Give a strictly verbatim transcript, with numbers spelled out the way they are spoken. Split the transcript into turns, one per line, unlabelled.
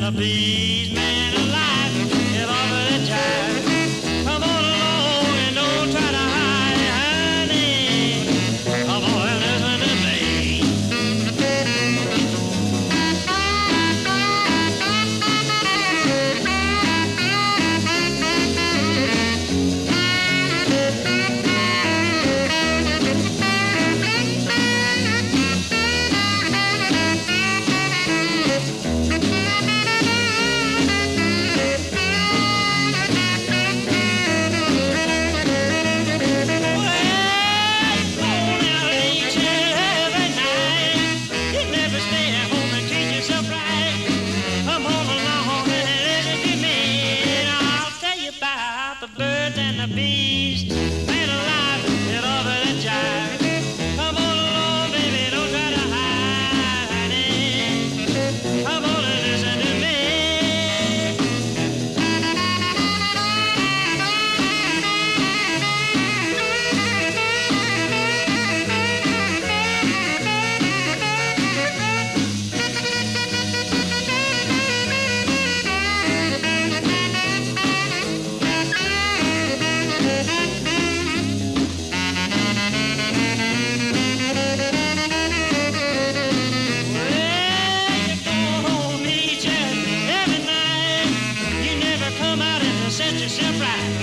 the bees, man alive, get off of the jive. Come on along and don't try to hide, honey. Come on and listen to me. Birds and the bees, man alive, get over the jive. Come on along, baby, don't try to hide, honey. Come on and listen to me. Set yourself right.